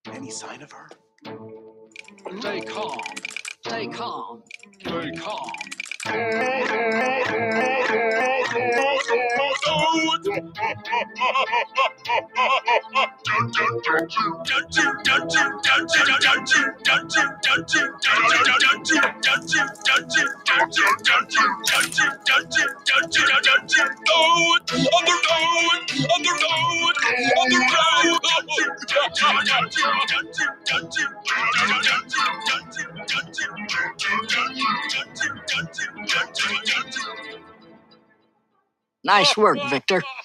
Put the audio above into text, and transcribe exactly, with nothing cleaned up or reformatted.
Any sign of her? Stay calm. Stay calm. Stay calm. Nice work, Victor.